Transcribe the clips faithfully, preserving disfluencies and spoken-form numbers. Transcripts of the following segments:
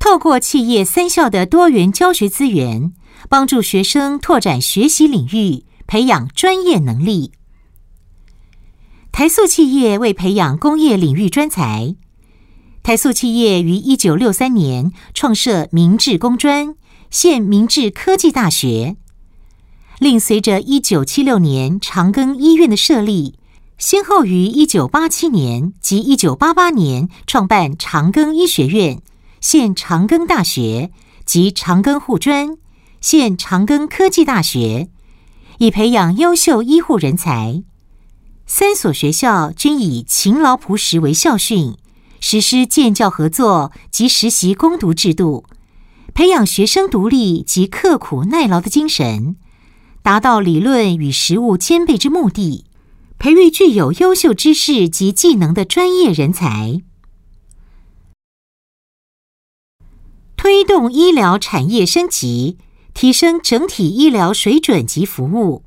透过企业三校的多元教学资源，帮助学生拓展学习领域，培养专业能力。台塑企业为培养工业领域专才，台塑企业于一九六三年创设明治工专，现明治科技大学。另随着一九七六年长庚医院的设立，先后于一九八七年及一九八八年创办长庚医学院，现长庚大学及长庚护专，现长庚科技大学，以培养优秀医护人才。三所学校均以勤劳朴实为校训，实施建教合作及实习攻读制度，培养学生独立及刻苦耐劳的精神，达到理论与实务兼备之目的，培育具有优秀知识及技能的专业人才。推动医疗产业升级，提升整体医疗水准及服务。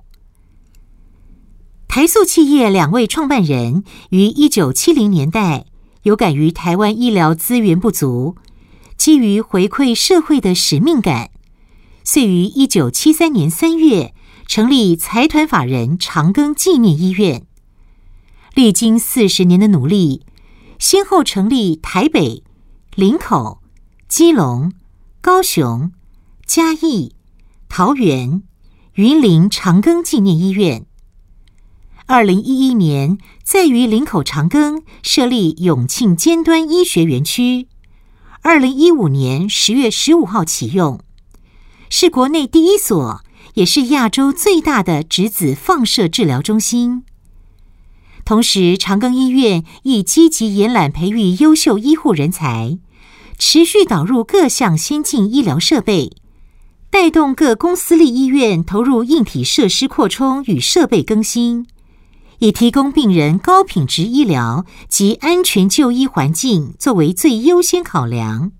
台塑企业两位创办人于一九七零年代有感于台湾医疗资源不足，基于回馈社会的使命感，遂于一九七三年三月成立财团法人长庚纪念医院。历经四十年的努力，先后成立台北、林口、基隆、高雄、嘉义、桃园、云林长庚纪念医院。二零一一年，在于林口长庚设立永庆尖端医学园区。二零一五年十月十五号启用，是国内第一所，也是亚洲最大的质子放射治疗中心。同时，长庚医院亦积极延揽培育优秀医护人才，持续导入各项先进医疗设备，带动各公私立医院投入硬体设施扩充与设备更新，以提供病人高品质医疗及安全就医环境作为最优先考量。